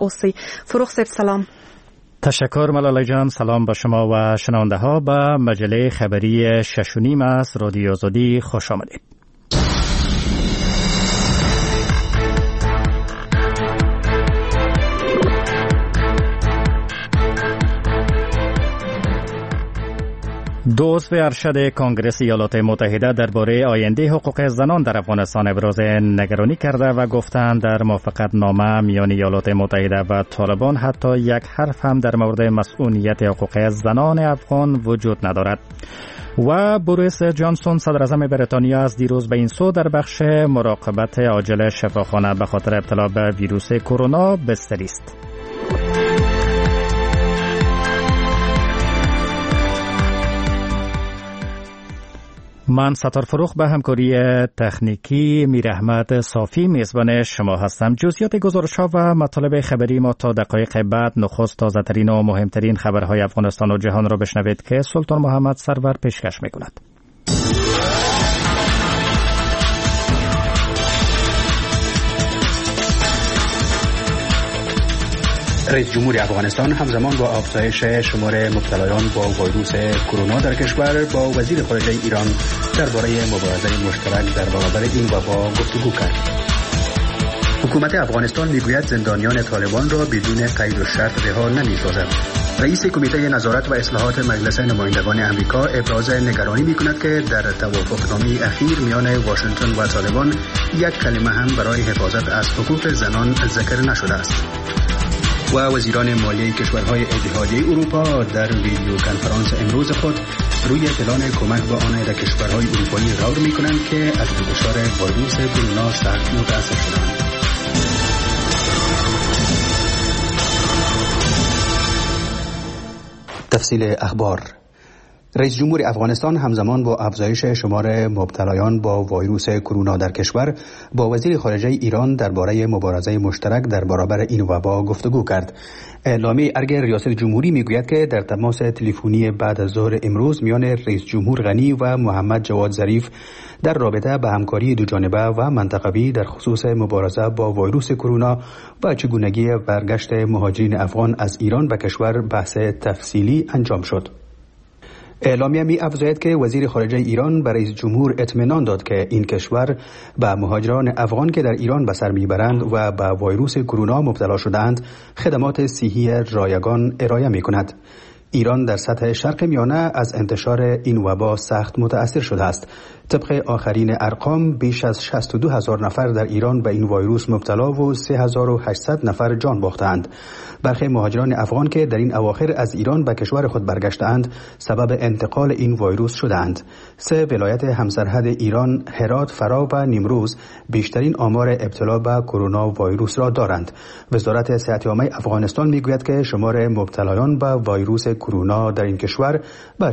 اوسی. فروغ صاحب سلام. تشکر ملاله جان. سلام به شما و شنونده ها. به مجله خبری 6:30 از رادیو آزادی خوش آمدید. دو عضو ارشد کنگره ایالات متحده درباره آینده حقوق زنان در افغانستان ابراز نگرانی کرده و گفتند در موافقتنامه میان ایالات متحده و طالبان حتی یک حرف هم در مورد مسئولیت حقوق زنان افغان وجود ندارد. و بوریس جانسون صدر اعظم بریتانیا از دیروز به این سو در بخش مراقبت عاجل شفاخانه به خاطر ابتلا به ویروس کرونا بستری است. من ستار فروخ به همکاری تکنیکی میر احمد صافی میزبان شما هستم. جزئیات گزارش‌ها و مطالب خبری ما تا دقایق بعد. نخست تازه‌ترین و مهمترین خبرهای افغانستان و جهان را بشنوید که سلطان محمد سرور پیشکش می‌کند. رئیس جمهور افغانستان همزمان با افزایش شمار مبتلایان با ویروس کرونا در کشور با وزیر خارجه ایران درباره مبارزه مشترک در برابر این وبا گفتگو کرد. حکومت افغانستان میگوید زندانیان طالبان را بدون قید و شرط رها نمی‌سازد. رئیس کمیته نظارت و اصلاحات مجلس نمایندگان آمریکا ابراز نگرانی می‌کند که در توافقنامه اخیر میان واشنگتن و طالبان یک کلمه هم برای حفاظت از حقوق زنان ذکر نشده است. و وزیران مالیه کشورهای اتحادیه اروپا در ویدیو کنفرانس امروز خود روی پلان کمک به آن در کشورهای اروپایی غور می‌کنند که از انتشار ویروس کرونا سخت متأثر شدند. تفصیل اخبار. رئیس جمهور افغانستان همزمان با افزایش شمار مبتلایان با ویروس کرونا در کشور با وزیر خارجه ایران درباره مبارزه مشترک در برابر این وبا گفتگو کرد. اعلامیه ارگ ریاست جمهوری میگوید که در تماس تلفنی بعد از ظهر امروز میان رئیس جمهور غنی و محمد جواد ظریف در رابطه به همکاری دوجانبه و منطقوی در خصوص مبارزه با ویروس کرونا و چگونگی برگشت مهاجرین افغان از ایران به کشور بحث تفصیلی انجام شد. اعلامیه می افزاید که وزیر خارجه ایران به رئیس جمهور اطمینان داد که این کشور به مهاجران افغان که در ایران به سر میبرند و به ویروس کرونا مبتلا شدند خدمات صحی رایگان ارائه می کند. ایران در سطح شرق میانه از انتشار این وبا سخت متأثر شده است. طبق آخرین ارقام بیش از 62,000 نفر در ایران به این ویروس مبتلا و 3,800 نفر جان باختند. برخی مهاجران افغان که در این اواخر از ایران به کشور خود برگشتند سبب انتقال این ویروس شدند. 3 ولایت همسرحد ایران، هرات، فرا و نیمروز بیشترین آمار ابتلا به کرونا ویروس را دارند. وزارت صحت عامه افغانستان میگوید که شمار مبتلایان به ویروس کرونا در این کشور به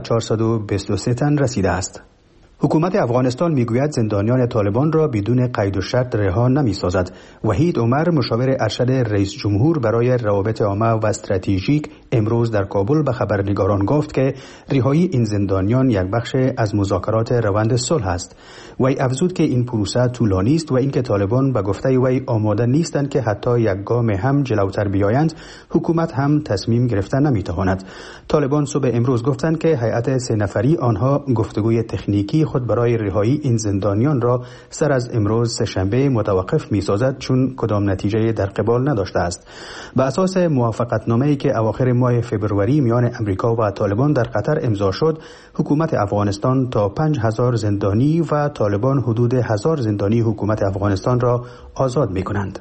423 تن رسیده است. حکومت افغانستان میگوید زندانیان طالبان را بدون قید و شرط رها نمی‌سازد. وحید عمر مشاور ارشد رئیس جمهور برای روابط عامه و استراتژیک امروز در کابل به خبرنگاران گفت که رهایی این زندانیان یک بخش از مذاکرات روند صلح است. وی افزود که این پروسه طولانی است و اینکه طالبان به گفته وی آماده نیستند که حتی یک گام هم جلوتر بیایند، حکومت هم تصمیم گرفتن نمی‌تواند. طالبان صبح امروز گفتند که هیئت 3 نفری آنها گفتگوی تکنیکی خود برای رهایی این زندانیان را سر از امروز سه‌شنبه متوقف می‌سازد چون کدام نتیجه در قبال نداشته است. به اساس موافقتنامه‌ای که اواخر ماه فوریه میان امریکا و طالبان در قطر امضا شد، حکومت افغانستان تا 5000 زندانی و طالبان حدود 1000 زندانی حکومت افغانستان را آزاد می‌کنند.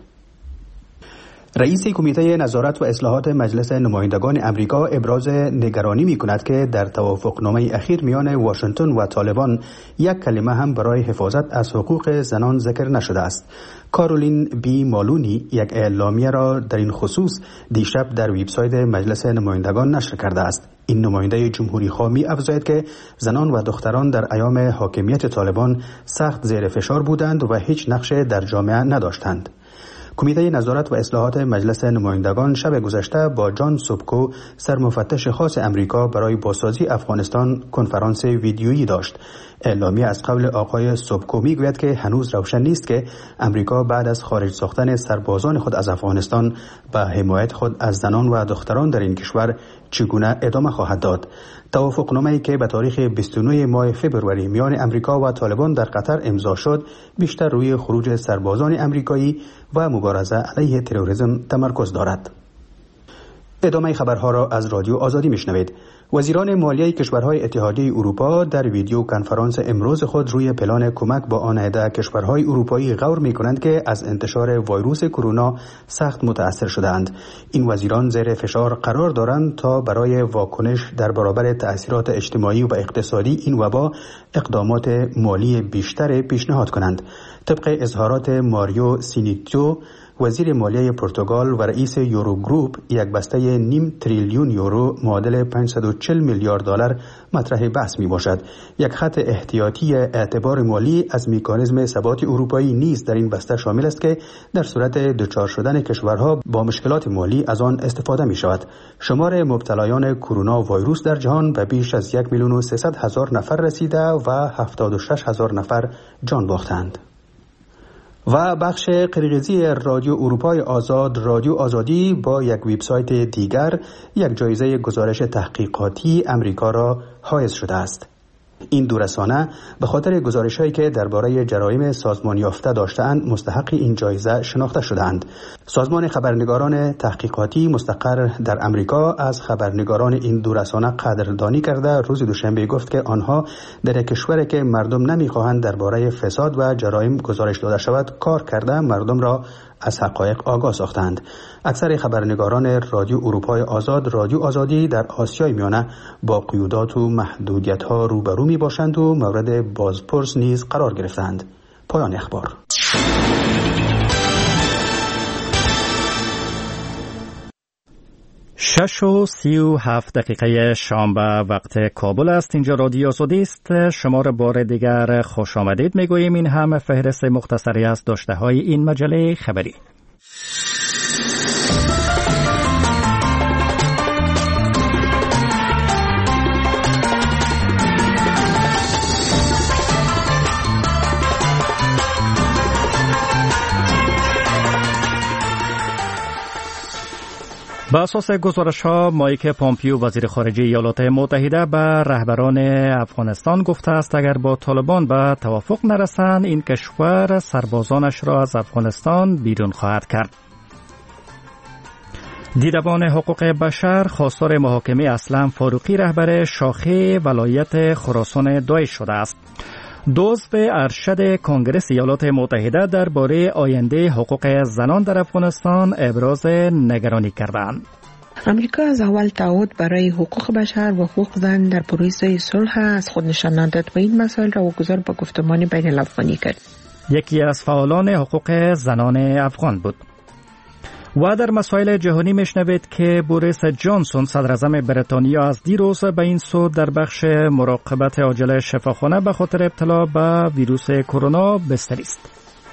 رئیس کمیته نظارت و اصلاحات مجلس نمایندگان امریکا ابراز نگرانی می‌کند که در توافقنامه اخیر میان واشنگتن و طالبان یک کلمه هم برای حفاظت از حقوق زنان ذکر نشده است. کارولین بی مالونی یک اعلامیه را در این خصوص دیشب در وبسایت مجلس نمایندگان نشر کرده است. این نماینده جمهوری خواه می افزاید که زنان و دختران در ایام حاکمیت طالبان سخت زیر فشار بودند و هیچ نقش در جامعه نداشتند. کمیته نظارت و اصلاحات مجلس نمایندگان شب گذشته با جان سوبکو سرمفتش خاص امریکا برای بازسازی افغانستان کنفرانس ویدیویی داشت. اعلامیه از قول آقای سوبکو میگوید که هنوز روشن نیست که امریکا بعد از خارج ساختن سربازان خود از افغانستان به حمایت خود از زنان و دختران در این کشور چگونه ادامه خواهد داد. توافقنامه‌ای که به تاریخ 29 ماه فوریه میان امریکا و طالبان در قطر امضا شد، بیشتر روی خروج سربازان امریکایی و مبارزه علیه تروریسم تمرکز دارد. ادامه خبرها را از رادیو آزادی میشنوید. وزیران مالیه کشورهای اتحادیه اروپا در ویدیو کنفرانس امروز خود روی پلان کمک با آن عده کشورهای اروپایی غور می‌کنند که از انتشار ویروس کرونا سخت متأثر شدند. این وزیران زیر فشار قرار دارند تا برای واکنش در برابر تأثیرات اجتماعی و اقتصادی این وبا اقدامات مالی بیشتر پیشنهاد کنند. طبق اظهارات ماریو سینیتو، وزیر مالیه پرتغال و رئیس یورو گروپ، یک بسته نیم تریلیون یورو معادل 540 میلیارد دلار مطرح بحث می باشد. یک خط احتیاطی اعتبار مالی از مکانیزم ثبات اروپایی نیز در این بسته شامل است که در صورت دچار شدن کشورها با مشکلات مالی از آن استفاده می شود. شمار مبتلایان کرونا ویروس در جهان به بیش از 1,300,000 نفر رسیده و 76,000 نفر جان باختند. و بخش قرقیزی رادیو اروپای آزاد، رادیو آزادی، با یک وبسایت دیگر یک جایزه گزارش تحقیقاتی امریکا را حائز شده است. این دو رسانه به خاطر گزارش‌هایی که درباره جرایم سازمان یافته داشته‌اند مستحق این جایزه شناخته شده‌اند. سازمان خبرنگاران تحقیقاتی مستقر در امریکا از خبرنگاران این دو رسانه قدردانی کرده روز دوشنبه گفت که آنها در کشوری که مردم نمی‌خواهند درباره فساد و جرایم گزارش داده شود کار کرده مردم را از حقایق آگاه ساختند. اکثر خبرنگاران رادیو اروپای آزاد، رادیو آزادی، در آسیای میانه با قیودات و محدودیت‌ها روبرو می‌باشند و مورد بازپرس نیز قرار گرفتند. پایان اخبار. 6:37 شام به وقت کابل است. اینجا رادیو آزادی است. شما را بار دیگر خوش آمدید میگوییم. این هم فهرست مختصری از داشته های این مجله خبری. به اساس گزارش‌ها، مایک پامپیو وزیر خارجه ایالات متحده به رهبران افغانستان گفته است اگر با طالبان به توافق نرسند این کشور سربازانش را از افغانستان بیرون خواهد کرد. دیدبان حقوق بشر خواستار محاکمه اسلم فاروقی رهبر شاخه ولایت خراسان داعش شده است. عضو ارشد کنگره ایالات متحده درباره آینده حقوق زنان در افغانستان ابراز نگرانی کردند. امریکا از اول تعهد برای حقوق بشر و حقوق زن در پروسه صلح از خود نشان داد و این مسائل را واگذار به گفتمان بین الافغانی کرد. یکی از فعالان حقوق زنان افغان بود. و در مسائل جهانی میشنوید که بوریس جانسون صدراعظم بریتانیا از دیروز به این سو در بخش مراقبت عاجل شفاخانه به خاطر ابتلا به ویروس کرونا بستری است.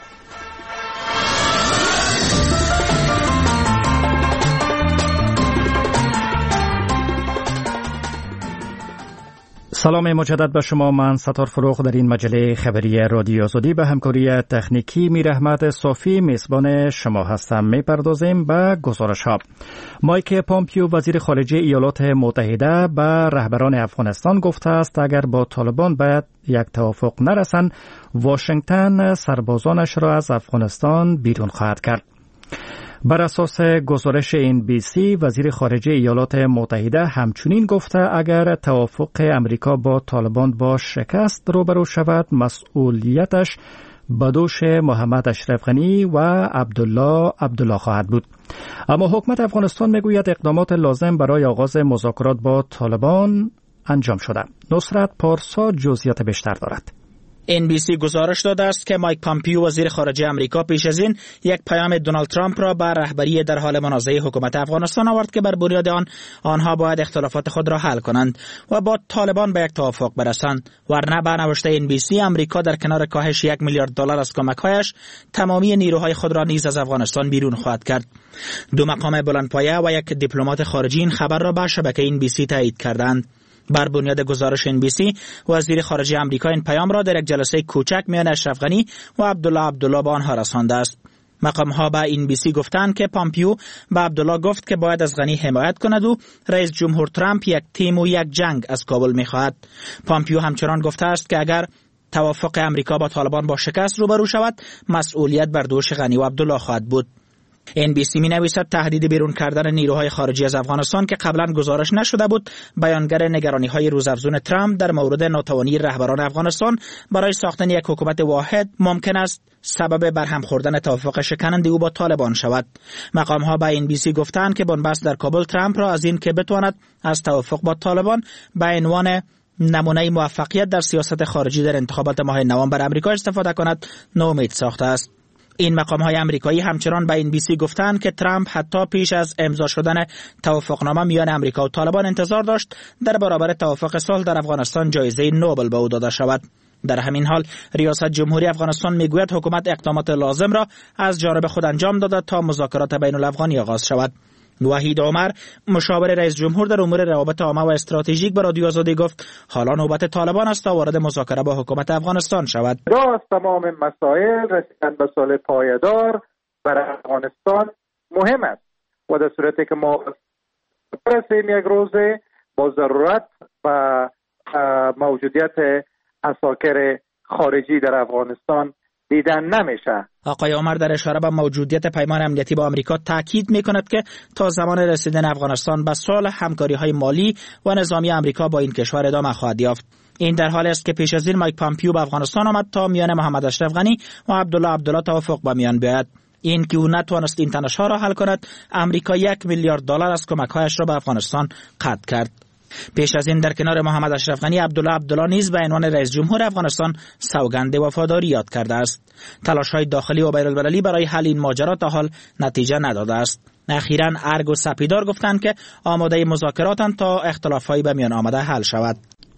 سلام مجدد به شما. من ستار فروغ در این مجله خبری رادیو آزادی به همکاری تکنیکی میر احمد صافی میزبان شما هستم. میپردازیم به گزارش ها. مایک پامپیو وزیر خارجه ایالات متحده به رهبران افغانستان گفته است اگر با طالبان باید یک توافق نرسند واشنگتن سربازانش را از افغانستان بیرون خواهد کرد. بر اساس گزارش NBC وزیر خارجه ایالات متحده همچنین گفته اگر توافق امریکا با طالبان با شکست روبرو شود مسئولیتش به دوش محمد اشرف غنی و عبدالله خواهد بود. اما حکومت افغانستان میگوید اقدامات لازم برای آغاز مذاکرات با طالبان انجام شده. نصرت پارسا جزئیات بیشتر دارد. NBC گزارش داده است که مایک پامپیو وزیر خارجه امریکا پیش از این یک پیام دونالد ترامپ را به رهبری در حال منازعه حکومت افغانستان آورد که بر بنیاد آنها باید اختلافات خود را حل کنند و با طالبان به یک توافق برسند. ورنه به نوشته NBC امریکا در کنار کاهش 1 میلیارد دلار از کمک‌هایش تمامی نیروهای خود را نیز از افغانستان بیرون خواهد کرد. دو مقام بلندپایه و یک دیپلمات خارجی این خبر را به شبکه NBC تایید کردند. بر بنیاد گزارش NBC، وزیر خارجه آمریکا این پیام را در یک جلسه کوچک میان اشرف غنی و عبدالله به آنها رسانده است. مقام‌ها به NBC گفتند که پامپیو به عبدالله گفت که باید از غنی حمایت کند و رئیس جمهور ترامپ یک تیم و یک جنگ از کابل می‌خواهد. پامپیو همچنان گفته است که اگر توافق امریکا با طالبان با شکست روبرو شود، مسئولیت بر دوش غنی و عبدالله خواهد بود. NBC می نویسد تهدید بیرون کردن نیروهای خارجی از افغانستان که قبلا گزارش نشده بود، بیانگر نگرانی‌های روزافزون ترامپ در مورد ناتوانی رهبران افغانستان برای ساختن یک حکومت واحد ممکن است سبب برهم خوردن توافق شکننده او با طالبان شود. مقام‌ها به NBC گفتند که بنبست در کابل ترامپ را از این که بتواند از توافق با طالبان به عنوان نمونه موفقیت در سیاست خارجی در انتخابات ماه نوامبر آمریکا استفاده کند ناامید ساخته است. این مقام‌های آمریکایی همچنان به NBC گفتند که ترامپ حتی پیش از امضا شدن توافقنامه میان آمریکا و طالبان انتظار داشت در برابر توافق صلح در افغانستان جایزه نوبل به او داده شود. در همین حال ریاست جمهوری افغانستان میگوید حکومت اقدامات لازم را از جانب خود انجام داده تا مذاکرات بین الافغانی آغاز شود. وحید عمر، مشاور رئیس جمهور در امور روابط عامه و استراتژیک، به رادیو آزادی گفت حالا نوبت طالبان است تا وارد مذاکره با حکومت افغانستان شود. از تمام مسائل رسیدن به صلح پایدار برای افغانستان مهم است و در صورتی که ما برسیم یک روزه با ضرورت و موجودیت عساکر خارجی در افغانستان دیدن نمیشه. آقای عمر در اشاره به موجودیت پیمان امنیتی با آمریکا تاکید میکند که تا زمان رسیدن افغانستان به صلح همکاری‌های مالی و نظامی آمریکا با این کشور ادامه خواهد یافت. این در حالی است که پیش از این مایک پامپیو به افغانستان آمد تا میان محمد اشرف غنی و عبدالله توافق به میان بیاید. این که او نتوانست این تنش‌ها را حل کند، آمریکا $1 میلیارد از کمک‌هایش را به افغانستان قطع کرد. پیش از این در کنار محمد اشرف غنی، عبدالله نیز به عنوان رئیس جمهور افغانستان سوگند وفاداری یاد کرده است. تلاش‌های داخلی و بین‌المللی برای حل این ماجرا تا حال نتیجه نداده است. اخیراً ارگ و سپیدار گفتند که آماده مذاکراتند تا اختلاف‌های به میان آمده حل شود.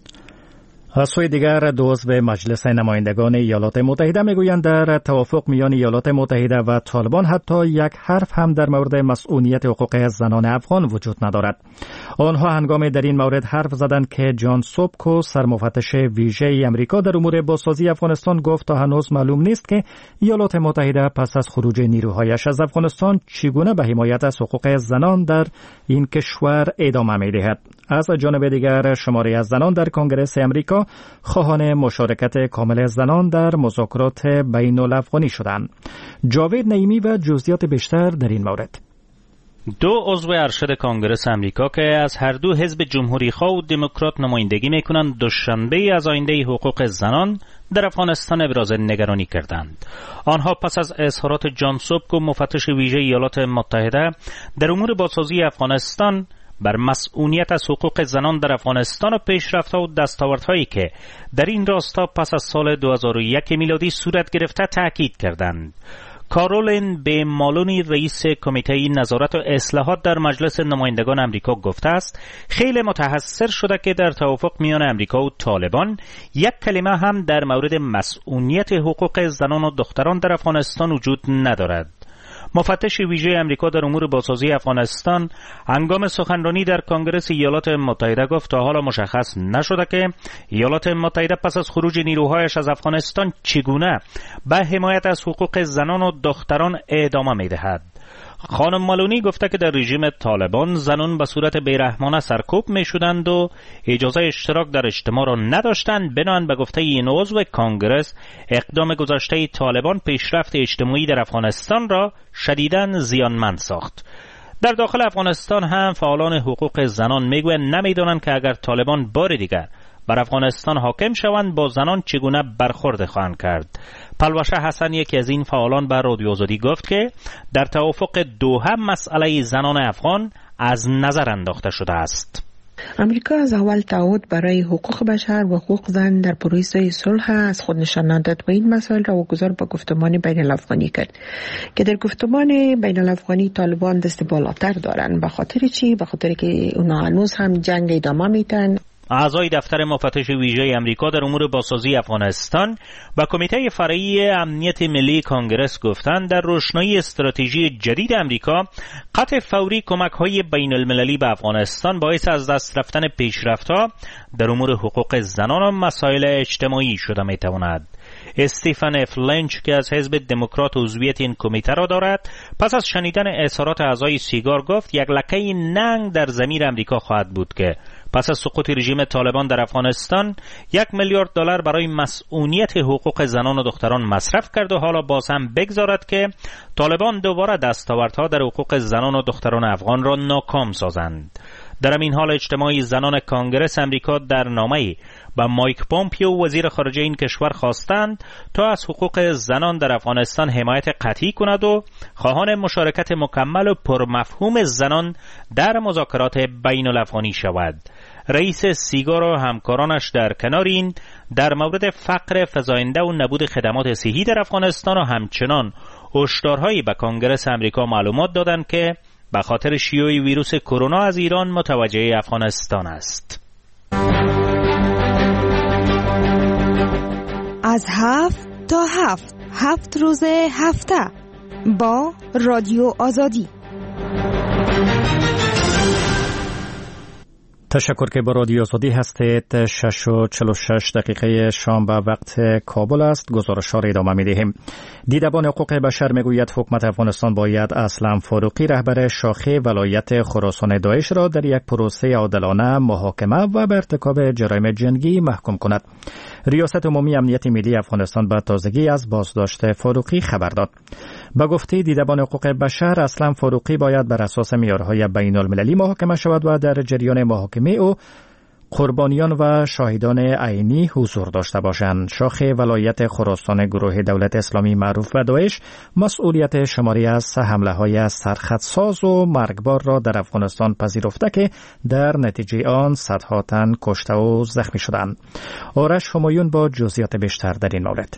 از سوی دیگر دو عضو مجلس نمایندگان ایالات متحده میگویند در توافق میان ایالات متحده و طالبان حتی یک حرف هم در مورد مسئولیت حقوق زنان افغان وجود ندارد. آنها هنگام در این مورد حرف زدند که جان سوبکو، سرمفتش ویژه امریکا در امور بازسازی افغانستان، گفت تا هنوز معلوم نیست که ایالات متحده پس از خروج نیروهایش از افغانستان چگونه به حمایت از حقوق زنان در این کشور ادامه می‌دهد. از جانب دیگر شماری از زنان در کنگره امریکا خواهان مشارکت کامل زنان در مذاکرات بین الافغانی شدند. جاوید نعیمی و جزئیات بیشتر در این مورد. دو عضو ارشد کنگره امریکا که از هر دو حزب جمهوری‌خواه و دموکرات نمایندگی می‌کنند، دوشنبه از آینده حقوق زنان در افغانستان ابراز نگرانی کردند. آنها پس از اظهارات جان سوبکو، مفتش ویژه ایالات متحده در امور بازسازی افغانستان، بر مسئولیت از حقوق زنان در افغانستان و پیشرفت‌ها و دستاوردهایی که در این راستا پس از سال 2001 میلادی صورت گرفته تاکید کردند. کارولین به مالونی، رئیس کمیته نظارت و اصلاحات در مجلس نمایندگان آمریکا، گفته است خیلی متحسر شده که در توافق میان آمریکا و طالبان یک کلمه هم در مورد مسئولیت حقوق زنان و دختران در افغانستان وجود ندارد. مفتش ویژه امریکا در امور بازسازی افغانستان هنگام سخنرانی در کنگره ایالات متحده گفت تا حالا مشخص نشده که ایالات متحده پس از خروج نیروهایش از افغانستان چگونه به حمایت از حقوق زنان و دختران ادامه می‌دهد. خانم مالونی گفته که در رژیم طالبان زنان به صورت بیرحمانه سرکوب می‌شدند و اجازه اشتراک در اجتماع را نداشتند. بنابراین به گفته این عضو کنگره، اقدام گذشته طالبان پیشرفت اجتماعی در افغانستان را شدیداً زیانمند ساخت. در داخل افغانستان هم فعالان حقوق زنان میگویند نمیدانند که اگر طالبان بار دیگر بر افغانستان حاکم شوند با زنان چگونه برخورد خواهند کرد. پلوشه حسن، یکی از این فعالان، بر رادیو آزادی گفت که در توافق دوحه مسئله زنان افغان از نظر انداخته شده است. امریکا از اول تعهد برای حقوق بشر و حقوق زن در پروسه صلح از خود نشان داد و این مسائل را واگذار به گفتمان بین الافغانی کرد که در گفتمان بین الافغانی طالبان دست بالاتر دارند. به خاطر چی؟ به خاطر که اونا هنوز هم جنگ ادامه میدن. اعضای دفتر مفتش ویژه امریکا در امور بازسازی افغانستان و کمیته فرعی امنیت ملی کانگرس گفتند در روشنایی استراتژی جدید امریکا قطع فوری کمک‌های بین المللی به افغانستان باعث از دست رفتن پیشرفت‌ها در امور حقوق زنان و مسائل اجتماعی شده می‌تواند. استیفن اف لنچ که از حزب دموکرات عضویت این کمیته را دارد پس از شنیدن اظهارات اعضای سیگار گفت یک لکه ننگ در ضمیر امریکا خواهد بود که پس از سقوط رژیم طالبان در افغانستان $1 میلیارد برای مسئولیت حقوق زنان و دختران مصرف کرد و حالا باز هم بگذارد که طالبان دوباره دستاوردها در حقوق زنان و دختران افغان را ناکام سازند. در این حال اجتماع زنان کانگرس امریکا در نامه‌ای با مایک پومپیو وزیر خارجه این کشور خواستند تا از حقوق زنان در افغانستان حمایت قطعی کند و خواهان مشارکت مکمل و پرمفهوم زنان در مذاکرات بین الافغانی شود. رئیس سیگار و همکارانش در کنار این در مورد فقر فزاینده و نبود خدمات صحی در افغانستان و همچنان هشدارهایی به کانگرس امریکا معلومات دادند که به خاطر شیوع ویروس کرونا از ایران متوجه افغانستان است. از 7 تا 7 روز هفته با رادیو آزادی. تشکر که با رادیو آزادی هستید. 6:46 شام به وقت کابل است. گزارش ها را ادامه می دهیم. دیدبان حقوق بشر می گوید حکومت افغانستان باید اسلم فاروقی رهبر شاخه ولایت خراسان داعش را در یک پروسه عادلانه محاکمه و به ارتکاب جرایم جنگی محکوم کند. ریاست عمومی امنیت ملی افغانستان به تازگی از بازداشت فاروقی خبر داد. به گفته دیدبان حقوق بشر اسلم فاروقی باید بر اساس معیارهای بین المللی محاکمه شود و در جریان محاکمه او قربانیان و شاهدان عینی حضور داشته باشند. شاخه ولایت خراسان گروه دولت اسلامی معروف به داعش مسئولیت شماری از حمله‌های سرخطساز و مرگبار را در افغانستان پذیرفته که در نتیجه آن صدها تن کشته و زخمی شدند. آرش همایون با جزئیات بیشتر در این مورد.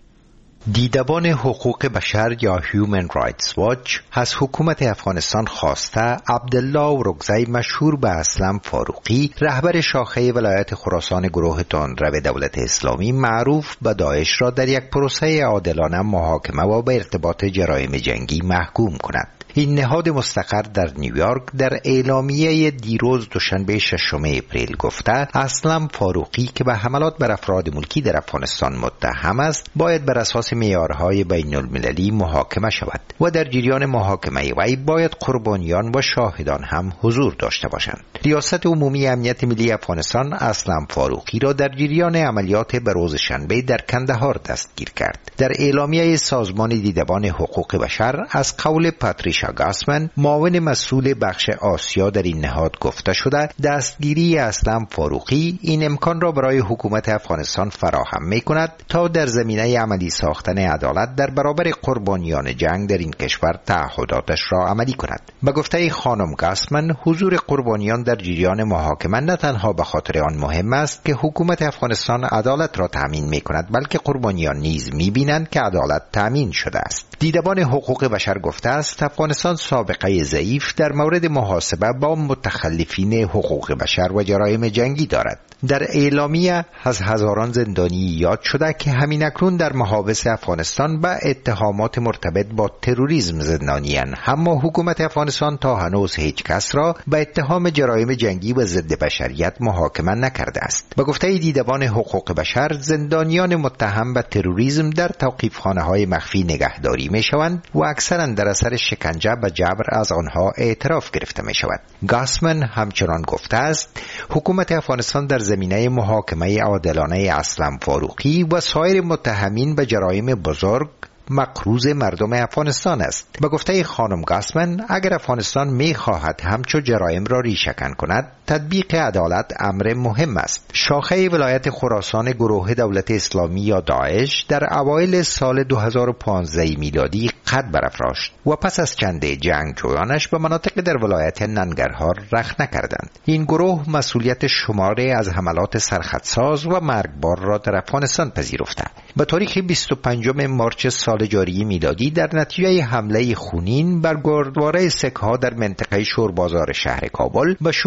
دیدبان حقوق بشر یا هیومن رایتس واچ از حکومت افغانستان خواسته عبدالله رکزی مشهور به اسلم فاروقی رهبر شاخه ولایت خراسان گروه تندرو دولت اسلامی معروف به داعش را در یک پروسه عادلانه محاکمه و به ارتباط جرایم جنگی محکوم کند. این نهاد مستقر در نیویورک در اعلامیه دیروز دوشنبه 6 اپریل گفته اسلم فاروقی که به حملات بر افراد ملکی در افغانستان متهم است باید بر اساس معیارهای بین المللی محاکمه شود و در جریان محاکمه وی باید قربانیان و شاهدان هم حضور داشته باشند. ریاست عمومی امنیت ملی افغانستان اسلم فاروقی را در جریان عملیات به روز شنبه در کندهار دستگیر کرد. در اعلامیه سازمان دیدبان حقوق بشر از قول پاتریشا گاسمن معاون مسئول بخش آسیا در این نهاد گفته شده دستگیری اسلم فاروقی این امکان را برای حکومت افغانستان فراهم می کند تا در زمینه عملی ساختن عدالت در برابر قربانیان جنگ در این کشور تعهداتش را عملی کند. به گفته خانم گاسمن حضور قربانیان در جریان محاکمه نه تنها به خاطر آن مهم است که حکومت افغانستان عدالت را تامین می کند بلکه قربانیان نیز می بینند که عدالت تامین شده است. دیدبان حقوق بشر گفته است افغانستان سابقه ضعیف در مورد محاسبه با متخلفین حقوق بشر و جرایم جنگی دارد. در اعلامیه از هزاران زندانی یاد شده که همین اکنون در محابس افغانستان به اتهامات مرتبط با تروریسم زندانیان، اما حکومت افغانستان تا هنوز هیچ کس را به اتهام جرایم جنگی و ضد بشریت محاکمه نکرده است. به گفته دیدبان حقوق بشر زندانیان متهم به تروریسم در توقیفخانه‌های مخفی نگهداری می‌شوند و اکثرا در اثر شکنجه و جبر از آنها اعتراف گرفته می‌شود. گاسمن همچنان گفته است حکومت افغانستان در زمینه محاکمه عادلانه اسلم فاروقی و سایر متهمین به جرایم بزرگ مقروض مردم افغانستان است. به گفته خانم گاسمن اگر افغانستان می‌خواهد همچو جرایم را ریشه‌کن کند تطبیق عدالت امر مهم است. شاخه ولایت خراسان گروه دولت اسلامی یا داعش در اوایل سال 2015 میلادی قد برافراشت و پس از چند جنگجویانش به مناطق در ولایت ننگرهار رخت نکردند. این گروه مسئولیت شماری از حملات سرخطساز و مرگبار را در افغانستان پذیرفته. به تاریخ 25 مارس سال جاری میلادی در نتیجه حمله خونین بر گردواره سک‌ها در منطقه شوربازار شهر کابل به شمول زنان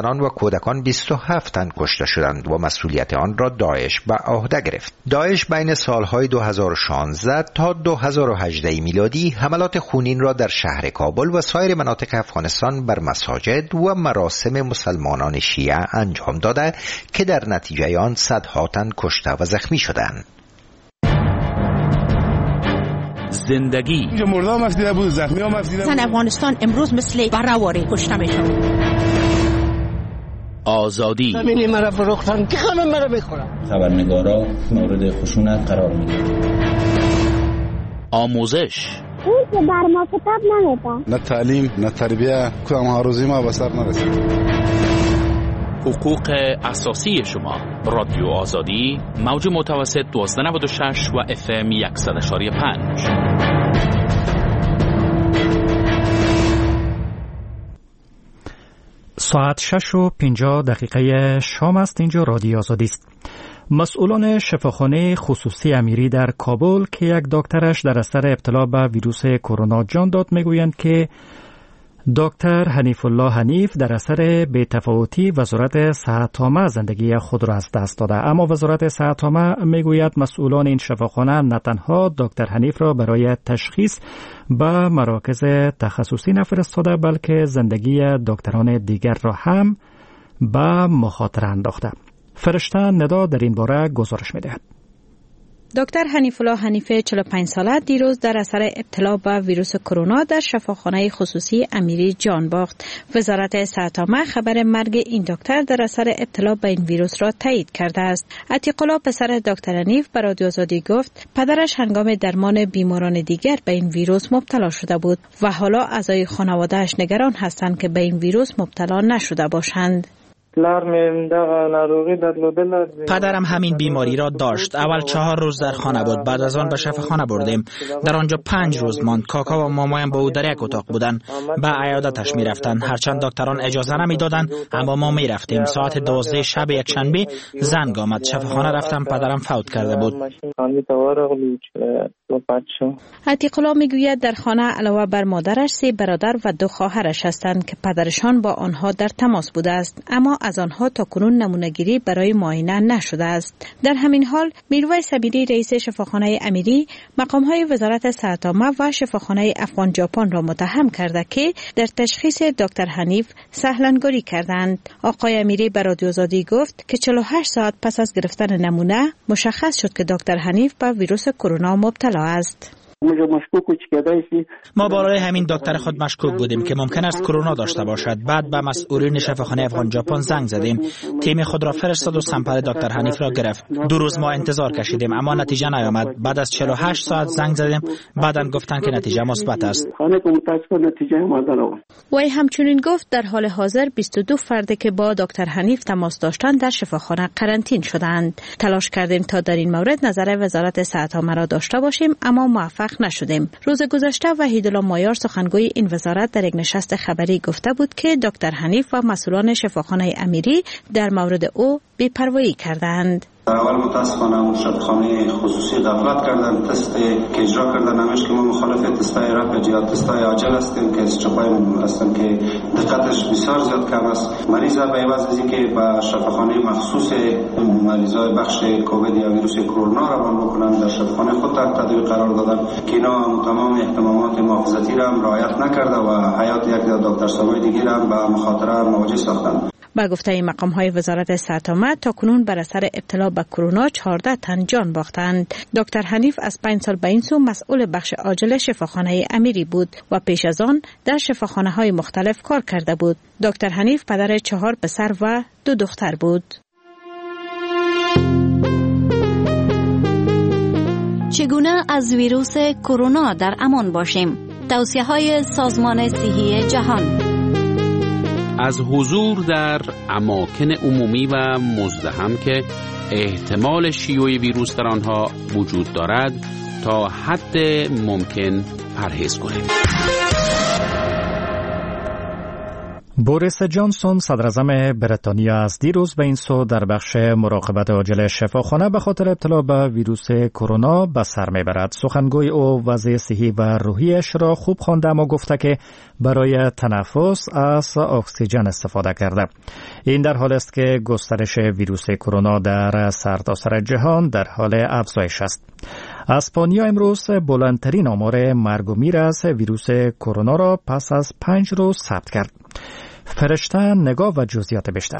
زنان و کودکان 27 تن کشته شدند و مسئولیت آن را داعش به عهده گرفت. داعش بین سالهای 2016 تا 2018 میلادی حملات خونین را در شهر کابل و سایر مناطق افغانستان بر مساجد و مراسم مسلمانان شیعه انجام داده که در نتیجه آن صدها تن کشته و زخمی شدند. زندگی مردم مفیده بود، زخمی ها مفیده بود. زن افغانستان امروز مثل بره‌واره کشته میشن. آزادی زمینی مرا فروختن که همه مرا بخورن. خبرنگارا مورد خشونت قرار میگیرن. آموزش اون که بر ما کتاب نمیده. نه تعلیم نه تربیه، کدام هاروزی ما به سر نرسید. حقوق اساسی شما. رادیو آزادی، موج متوسط 1296 و FM 100.5. ساعت 6:50 شام است. اینجا رادیو آزادی است. مسئولان شفاخانه خصوصی امیری در کابل که یک دکترش در اثر ابتلا به ویروس کرونا جان داد میگویند که دکتر حنیف الله حنیف در اثر بی‌تفاوتی وزارت صحت عامه زندگی خود را از دست داده. اما وزارت صحت عامه میگوید مسئولان این شفاخانه نه تنها دکتر حنیف را برای تشخیص به مراکز تخصصی نفرستاده بلکه زندگی دکتران دیگر را هم به مخاطره انداخته. فرشته ندا در این باره گزارش می‌دهد. دکتر حنیف الله حنیف 45 ساله دیروز در اثر ابتلا به ویروس کرونا در شفاخانه خصوصی امیری جان باخت. وزارت صحت عامه خبر مرگ این دکتر در اثر ابتلا به این ویروس را تایید کرده است. عتیق الله پسر دکتر حنیف به رادیو آزادی گفت پدرش هنگام درمان بیماران دیگر به این ویروس مبتلا شده بود و حالا اعضای خانواده‌اش نگران هستند که به این ویروس مبتلا نشده باشند. پدرم همین بیماری را داشت. اول 4 روز در خانه بود، بعد از آن به شفاخانه بردیم. در آنجا 5 روز ماند. کاکا و مامایم با او در یک اتاق بودن. به عیادتش می رفتن. هرچند دکتران اجازه نمی دادن اما ما می رفتیم. ساعت 12 شب یکشنبه زنگ آمد. شفاخانه رفتم، پدرم فوت کرده بود. عتیق الله می گوید در خانه علاوه بر مادرش 3 برادر و 2 خواهرش هستند که پدرشان با آنها در تماس بوده است، اما از آنها تا کنون نمونه‌گیری برای معاینه نشده است. در همین حال میرویس امیری رئیس شفاخانه امیری مقام‌های وزارت صحت عامه و شفاخانه افغان ژاپن را متهم کرده که در تشخیص دکتر حنیف سهلنگاری کردند. آقای امیری به رادیو آزادی گفت که 48 ساعت پس از گرفتن نمونه مشخص شد که دکتر حنیف به ویروس کرونا مبتلا است. ما بالای همین دکتر خود مشکوک بودیم که ممکن است کرونا داشته باشد. بعد به مسئولین شفاخانه افغان ژاپن زنگ زدیم. تیم خود را فرستاد و سمپل دکتر حنیف را گرفت. 2 روز ما انتظار کشیدیم اما نتیجه نیامد. بعد از 48 ساعت زنگ زدیم، بعداً گفتن که نتیجه مثبت است. وی همچنین گفت در حال حاضر 22 فرد که با دکتر حنیف تماس داشتند در شفاخانه قرنطینه شدند. تلاش کردیم تا در این مورد نظر وزارت صحت عامه را داشته باشیم اما موفق نشدیم. روز گذشته وحیدالله مایار سخنگوی این وزارت در یک نشست خبری گفته بود که دکتر حنیف و مسئولان شفاخانه امیری در مورد او بی‌پروایی کردند. اول متاسفانه اون شفاخانه خصوصی غفلت کردن. تست که اجرا کردن نمیش که ما مخالف تستای رپید یا تستای عاجل هستیم که چپای هستن که دقتش بسیار زیاد کم است. مریض به عوض از اینکه به شفاخانه مخصوص مریضای بخش کووید یا ویروس کرونا روان بکنن در شفاخانه خود تداوی قرار دادن که اینا تمام احتمالات محافظتی را هم رعایت نکرده و حیات یک دکتر صاحب دیگر هم به مخاطره مواجه ساختند. با گفته مقام‌های وزارت صحت عامه تا کنون بر اثر ابتلا به کرونا 14 تن جان باختند. دکتر حنیف از 5 سال به این سو مسئول بخش عاجل شفاخانه امیری بود و پیش از آن در شفاخانه‌های مختلف کار کرده بود. دکتر حنیف پدر 4 پسر و 2 دختر بود. چگونه از ویروس کرونا در امان باشیم؟ توصیه‌های سازمان صحی جهان. از حضور در اماکن عمومی و مزدحم که احتمال شیوع ویروس در آنها وجود دارد تا حد ممکن پرهیز کنید. بوریس جانسون صدراعظم بریتانیا از دیروز به این سو در بخش مراقبت عاجل شفاخانه به خاطر ابتلا به ویروس کرونا به سر میبرد. سخنگوی او وضع صحی و روحیش را خوب خوانده اما گفته که برای تنفس از اکسیژن استفاده کرده. این در حالی است که گسترش ویروس کرونا در سرتاسر جهان در حال افزایش است. اسپانیا امروز بلندترین آمار مرگ و میر از ویروس کرونا را پس از 5 روز ثبت کرد. فرشته نگاه و جزئیات بیشتر.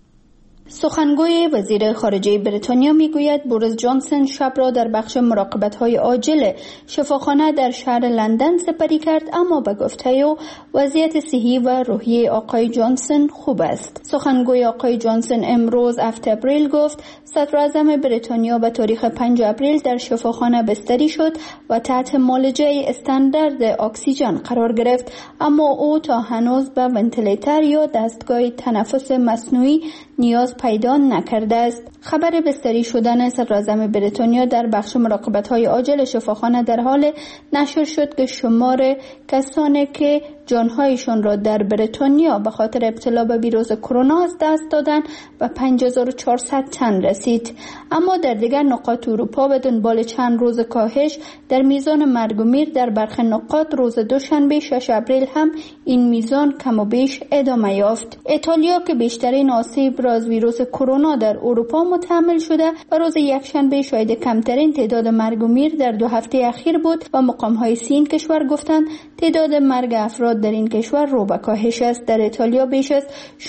سخنگوی وزیر خارجه بریتانیا میگوید بوریس جانسون شب را در بخش مراقبت‌های عاجل شفاخانه در شهر لندن سپری کرد، اما به گفته او وضعیت صحی و روحی آقای جانسون خوب است. سخنگوی آقای جانسون امروز 7 اپریل گفت صدراعظم بریتانیا به تاریخ 5 اپریل در شفاخانه بستری شد و تحت معالجه استاندارد اکسیژن قرار گرفت، اما او تا هنوز به ونتیلیتر یا دستگاه تنفس مصنوعی نیاز پیدا نکرده است. خبر بستری شدن صدراعظم بریتانیا در بخش مراقبت‌های عاجل شفاخانه در حال نشر شد که شمار کسانی که جانهایشان را در بریتانیا به خاطر ابتلا به ویروس کرونا از دست دادن به 5400 تن رسید. اما در دیگر نقاط اروپا به دنبال چند روز کاهش در میزان مرگ و میر در برخی نقاط روز دوشنبه 6 اپریل هم این میزان کم و بیش ادامه یافت. ایتالیا که بیشترین آسیب را از ویروس کرونا در اروپا متحمل شده و روز یکشنبه شاهد کمترین تعداد مرگ و میر در 2 هفته اخیر بود و مقام‌های این کشور گفتند تعداد مرگ افراد در این کشور رو به کاهش است. در ایتالیا بیش از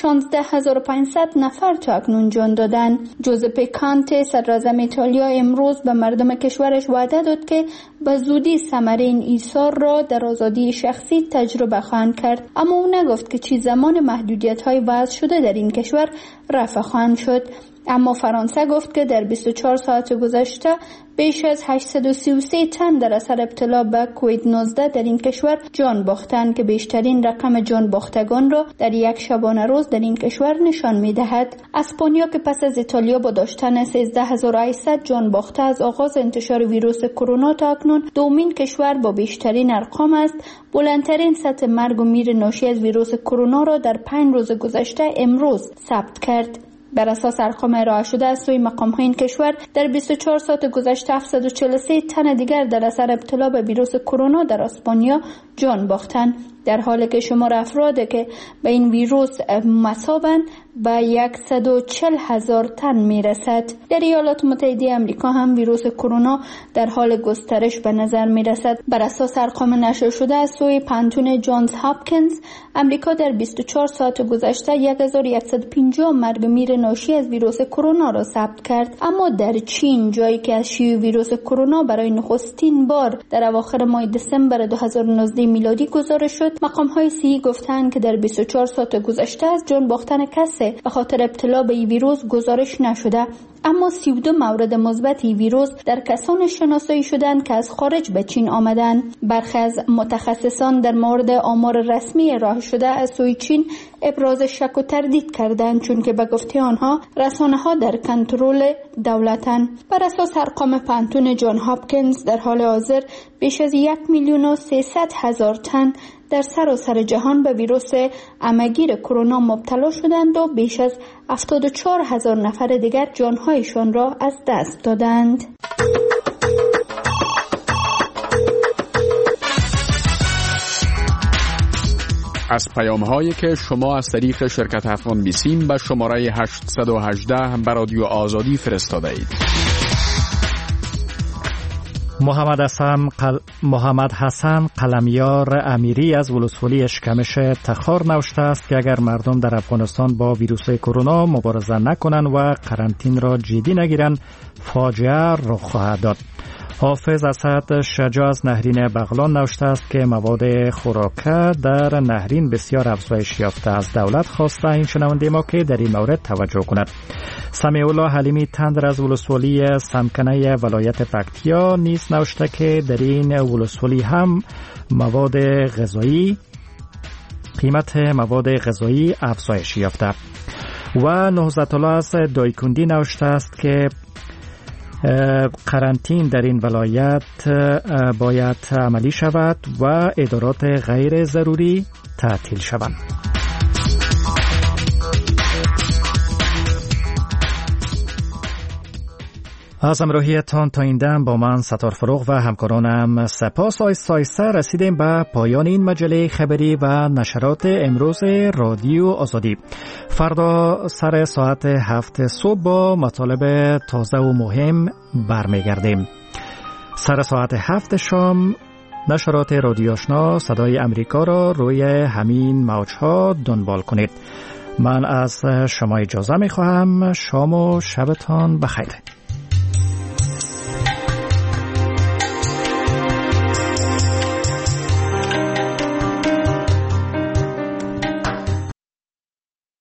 16500 نفر تا اکنون جان دادند. جوزپه کانته صدراعظم ایتالیا امروز به مردم کشورش وعده داد که به زودی ثمره این ایثار را در آزادی شخصی تجربه خواهند کرد، اما او نگفت که چه زمان محدودیت‌های وضع شده در این کشور رفع خواهند شد. اما فرانسه گفت که در 24 ساعت گذشته بیش از 833 تن در اثر ابتلا به کووید 19 در این کشور جان باختند که بیشترین رقم جان باختگان را در یک شبانه روز در این کشور نشان می‌دهد. اسپانیا که پس از ایتالیا با داشتن 13800 جان باخته از آغاز انتشار ویروس کرونا تا اکنون دومین کشور با بیشترین ارقام است، بلندترین سطح مرگ و میر ناشی از ویروس کرونا را در 5 روز گذشته امروز ثبت کرد. بر اساس ارقام ارائه شده از سوی مقام‌های این کشور در 24 ساعت گذشته 743 تن دیگر در اثر ابتلا به ویروس کرونا در اسپانیا جان باختند، در حالی که شمار افرادی که به این ویروس مصابند به 140,000 تن میرسد. در ایالات متحده آمریکا هم ویروس کرونا در حال گسترش به نظر میرسد. بر اساس ارقام نشر شده از سوی پانتون جانز هاپکینز، آمریکا در 24 ساعت گذشته 1150 مرگ میر ناشی از ویروس کرونا را ثبت کرد. اما در چین، جایی که از شیوع ویروس کرونا برای نخستین بار در اواخر ماه دسامبر 2019 میلادی گزارش شد، مقام‌های صحی گفتند که در 24 ساعت گذشته از جان باختن کسی به خاطر ابتلا به این ویروس گزارش نشده، اما 32 مورد مثبت این ویروس در کسان شناسایی شدند که از خارج به چین آمدند. برخی از متخصصان در مورد آمار رسمی ارائه شده از سوی چین ابراز شک و تردید کردند، چون که به گفته آنها رسانه‌ها در کنترل دولتند. بر اساس ارقام پانتون جان هاپکینز در حال حاضر بیش از 1,300,000 تن در سراسر جهان به ویروس عمه‌گیر کرونا مبتلا شدند و بیش از 74,000 نفر دیگر جانهایشان را از دست دادند. از پیام‌هایی که شما از طریق شرکت افغان بیسیم به شماره 818 به رادیو آزادی فرستاده اید. محمد حسن قلمیار امیری از ولسوالی اشکمش تخار نوشته است که اگر مردم در افغانستان با ویروس کرونا مبارزه نکنند و قرنطینه را جدی نگیرند فاجعه رخ خواهد داد. حافظ اسد شجاع از نهرین بغلان نوشته است که مواد خوراکه در نهرین بسیار افزایش یافته، از دولت خواسته این شنونده ما که در این مورد توجه کند. سمیع الله حلیمی تندر از ولسوالی سمکنه ولایت پکتیا نیز نوشته که در این ولسوالی هم قیمت مواد غذایی افزایش یافته. و نهضت الله از دایکندی نوشته است که قرنطینه در این ولایت باید عملی شود و ادارات غیر ضروری تعطیل شوند. از همراهیتان تا این دم با من ستار فروغ و همکارانم سپاس. آیسته رسیدیم به پایان این مجله خبری و نشرات امروز رادیو آزادی. فردا سر ساعت 7 صبح با مطالب تازه و مهم برمیگردیم. سر ساعت 7 شام نشرات رادیو آشنا صدای امریکا را روی همین موجها دنبال کنید. من از شما اجازه می‌خواهم. شام و شبتان بخیر.